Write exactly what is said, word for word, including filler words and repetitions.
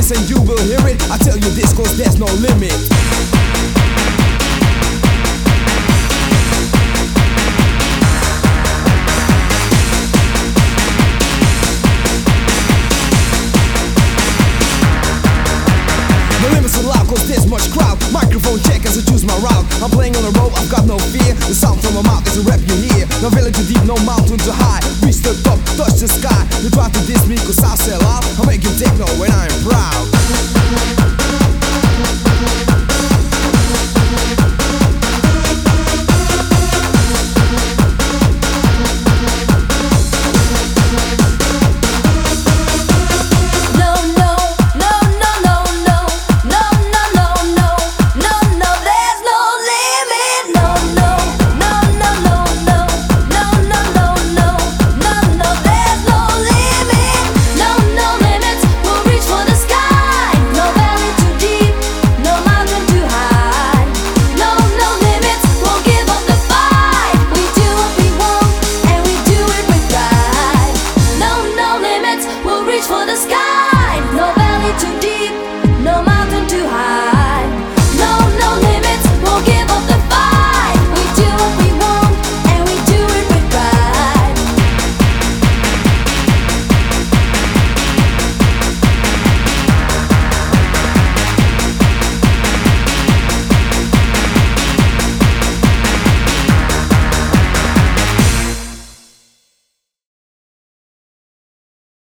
this and you will hear it. I tell you this cause there's no limit. The limits are loud cause there's much crowd. Microphone check as I choose my route. I'm playing on the road, I've got no fear. The sound from my mouth is a rap you hear. No valley too deep, no mountain too high. Reach the top, touch the sky. You try to diss me cause I sell out. I'm making techno when I'm proud.